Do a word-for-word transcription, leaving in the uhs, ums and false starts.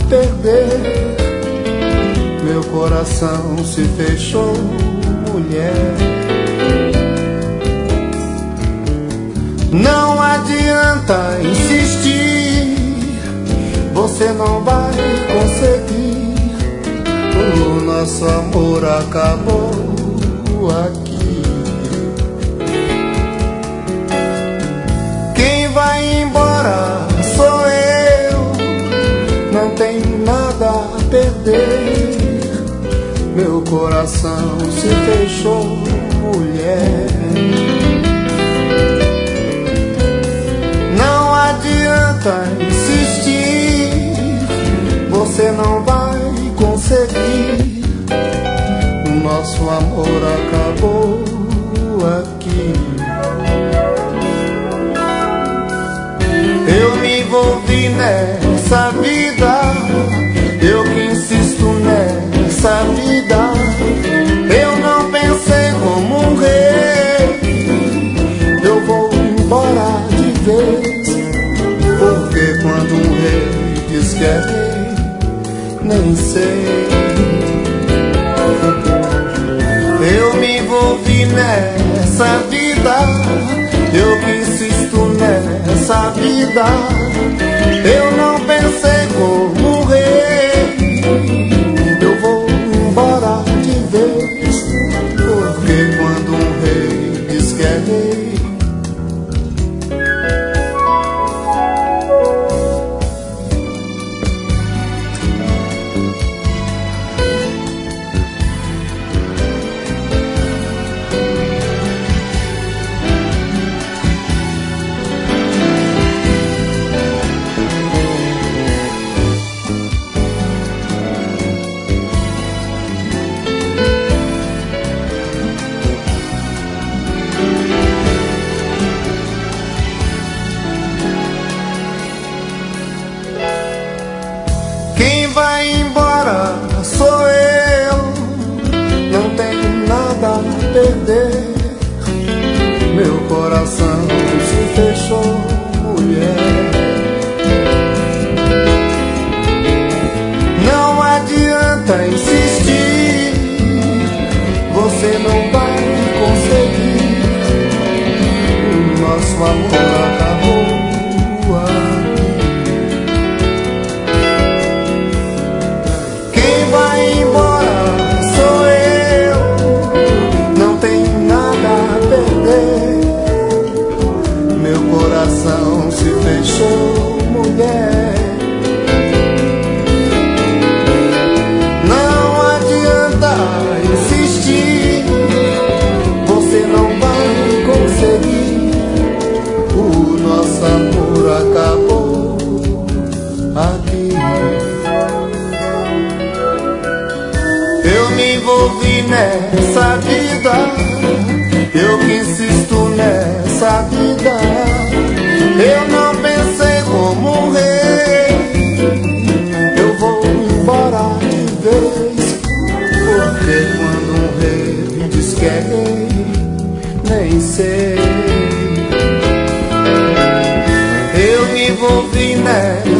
perder. Meu coração se fechou, mulher. Não adianta insistir, você não vai conseguir. O nosso amor acabou aqui. Quem vai embora sou eu, não tenho nada a perder. Meu coração se fechou, mulher. Não adianta insistir, você não vai conseguir. O nosso amor acabou aqui. Eu me envolvi nessa vida, eu que insisto nessa vida. Eu não pensei como um rei, eu vou embora de vez. Porque quando um rei diz que é rei, nem sei. Eu me envolvi nessa vida, eu que insisto nessa vida. Eu não pensei como um rei, eu vou embora de vez. Porque quando um rei diz que é rei, vai embora sou eu, não tenho nada a perder. Meu coração se fechou, mulher. Não adianta insistir, você não vai conseguir. O nosso amor acabou. Coração se fechou, mulher. Não adianta insistir, você não vai conseguir. O nosso amor acabou aqui. Eu me envolvi nessa vida, eu que insisto nessa vida. Eu não pensei como um rei, eu vou embora de vez. Porque quando um rei diz que é rei, nem sei. Eu me envolvi nessa